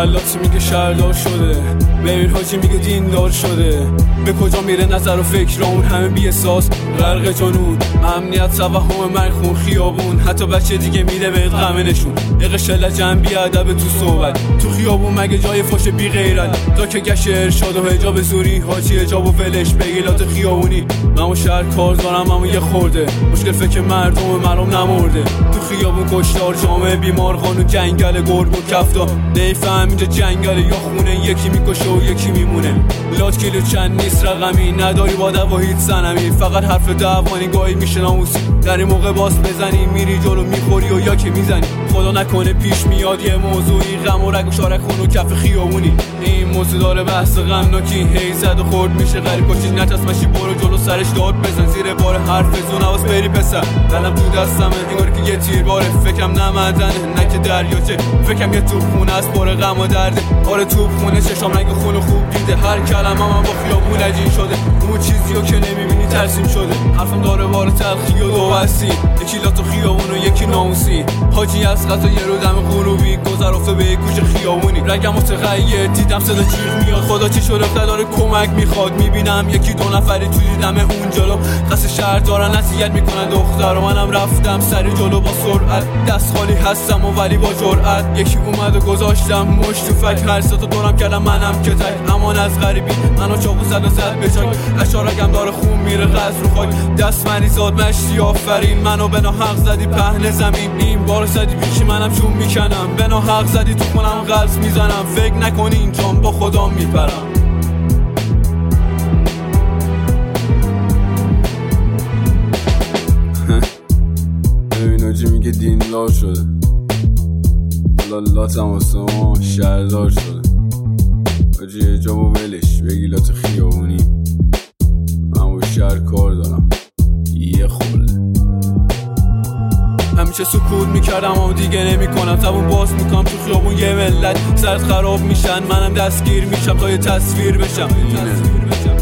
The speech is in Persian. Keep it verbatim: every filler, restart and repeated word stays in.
جلات میگه شهردار شده، ببین حاجی میگه دیندار شده. به کجا میره نظر و فکر اون همه بی احساس غرق جنون، امنیت توهم مرخون خیابون، حتی بچه دیگه میره به غمه نشون. یه قشله جنبی ادب تو صحبت تو خیابون مگه جای فاش بی غیرت، تا که گشت ارشاد و حجاب زوری، حاجی حجاب و ولش بگیلات خیابونی. من شهر کار دارم اما یه خورده مشکل فکر مردم مرام نمرده. تو خیابون کشتار جامعه بیمار خانو جنگل گرگ و کفتا، نیفهم اینجا جنگل یا خونه، یکی میکشه و یکی میمونه. لات کیلو چند نیست رقمی، نداری با دوا هیچ سنمی، فقط حرف دوانی گاهی میشه ناموسی. در این موقع باس بزنی میری جلو میخوری و یا که میزنی، خدا نکنه پیش میاد یه موضوعی غم و رگ و شارک خون و کف خیابونی. این موضوع داره بحث غمناکی، هی زد و خورد میشه غریب کشی، نچسمشی برو جلو سرش داد بزن، زیر بار حرف زون حواس بری پسر. دلم تو دستمه انگار که یه تیر باره، فکرم نمدنه نه که دریاچه، فکرم یه توپ خونه است پر غم و درده. آره توپ خونه چشام رنگ خون خوب دیده، هر کلمه من با خیابون عجین شده، اون چیزیو که نمیبینی ترسیم شده. حرفم داره بار تلخی و دو هستی، یکی لاتو خیابون و یکی ناموسی. حاجی از قطع یه رو دم غروبی گذر افته به یک کوچه خیابونی، رگم متغیر دیدم صدا جیغ میاد، خدا چی شده داره کمک میخواد. میبینم یکی دو نفری تو دیدم اون جلو، قصد شهر دارن اذیت میکنن دختر و منم رفتم سری جلو با سرعت، دست خالی هستم و ولی با جرأت. یکی اومد و گذاشتم مش تو فک، هر ستا دورم کردم منم که تک، امان از غریبی منو چاقو زد و زد به چاک، اشارگم داره خون میره قز رو خاک، دست منی زاد مشتی آفرین، منو به ناحق زدی پهن زمین، این بار زدی بیشی منم چون میکنم، به ناحق زدی تو خونم غلط میزنم، فکر نکنی اینجام با خدا میپرم. ببین آجی میگه دیندار شده، لاتم واسه ما شهردار شده. آجی حجاب و ولش بگی لات خیابونی، من با شهر کار دارم یه خورده. همیشه سکوت میکردم اما دیگه نمیکنم، زبون باز میکنم تو خیابون یه ملت سرت خراب میشن، منم دستگیر میشم تا یه تصویر بشم.